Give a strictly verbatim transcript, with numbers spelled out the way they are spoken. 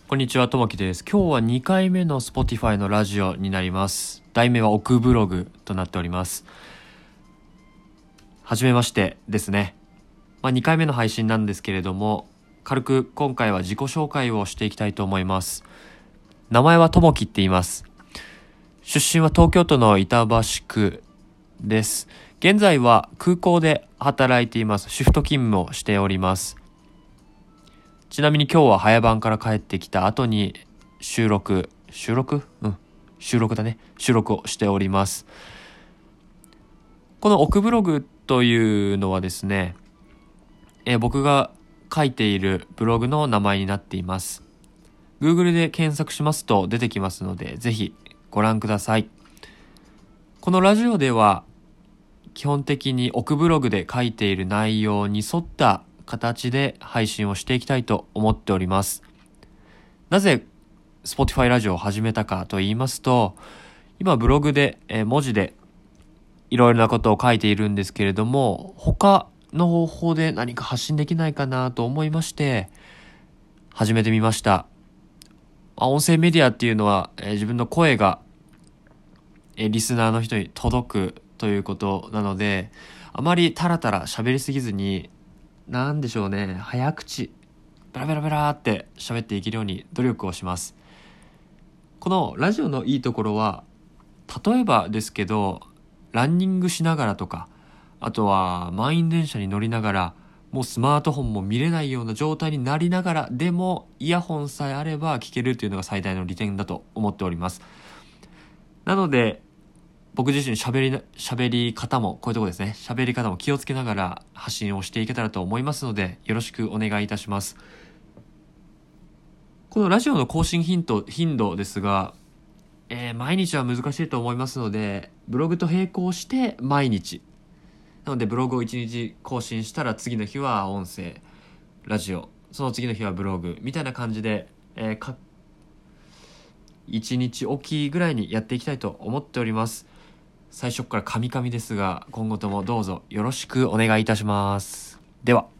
こんにちは、ともきです。今日はにかいめの Spotify のラジオになります。題名は奥ブログとなっております。はじめましてですね。まあ、にかいめの配信なんですけれども、軽く今回は自己紹介をしていきたいと思います。名前はともきって言います。出身は東京都の板橋区です。現在は空港で働いています。シフト勤務をしております。ちなみに今日は早番から帰ってきた後に収録、収録うん収録だね。収録をしております。この奥ブログというのはですね、えー僕が書いているブログの名前になっています。Google で検索しますと出てきますので、ぜひご覧ください。このラジオでは基本的に奥ブログで書いている内容に沿った形で配信をしていきたいと思っております。なぜ Spotify ラジオを始めたかと言いますと、今ブログで、えー文字でいろいろなことを書いているんですけれども、他の方法で何か発信できないかなと思いまして始めてみました。まあ音声メディアっていうのは、えー自分の声が、えーリスナーの人に届くということなので、あまりタラタラ喋りすぎずに、なんでしょうね、早口ベラベラベラーって喋っていけるように努力をします。このラジオのいいところは、例えばですけどランニングしながらとか、あとは満員電車に乗りながら、もうスマートフォンも見れないような状態になりながらでもイヤホンさえあれば聞けるというのが最大の利点だと思っております。なので僕自身喋りな、喋り方も、こういうところですね。喋り方も気をつけながら発信をしていけたらと思いますので、よろしくお願いいたします。このラジオの更新頻度、頻度ですが、えー毎日は難しいと思いますので、ブログと並行して毎日。なので、ブログをいちにち更新したら次の日は音声、ラジオ、その次の日はブログ、みたいな感じで、えーかいちにちおきぐらいにやっていきたいと思っております。最初からカミカミですが、今後ともどうぞよろしくお願いいたします。では。